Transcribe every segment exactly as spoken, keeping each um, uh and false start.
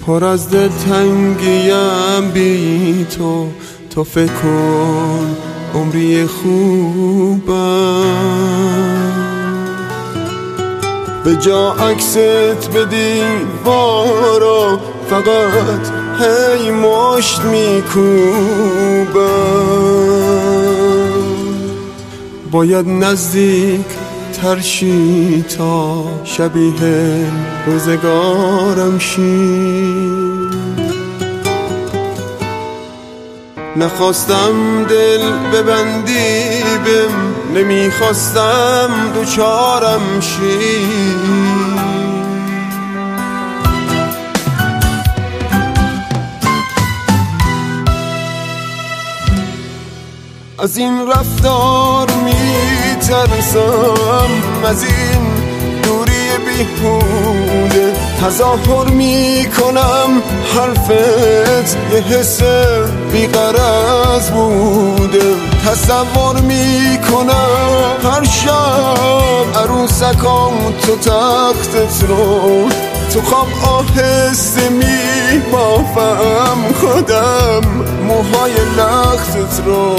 پر از دلتنگیم بی تو. تو فکر کن عمری خوبم به جا عکست به دیوارا فقط هی مشت میکوبم. باید نزدیک ترشی تا شبیه روزگارم شی. نخواستم دل ببندی بم، نمیخواستم دوچارم شی. از این رفتار میترسم، از این دوری بیهوده. تظاهر میکنم حرفت یه حس بیغرض بوده. تصور میکنم هر شب عروسکام تو تختت رو، تو خواب آهسته میبافم خودم موهای لختت رو.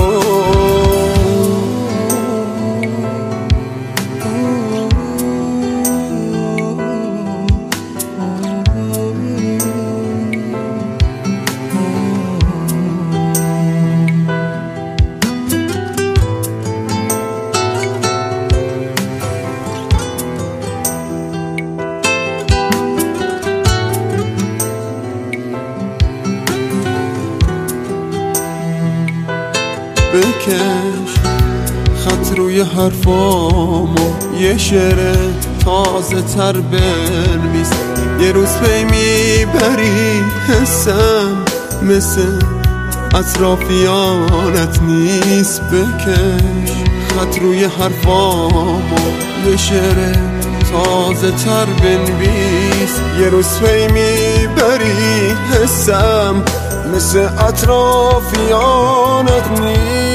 بکش خط روی حرفامو، یه شعر تازه تر بنویس. یه روز پی میبری حسم مثل اطرافیانت نیست. بکش خط روی حرفامو، یه شعر تازه تر بنویس. یه روز پی میبری حسم مثل اطرافیانت نیست.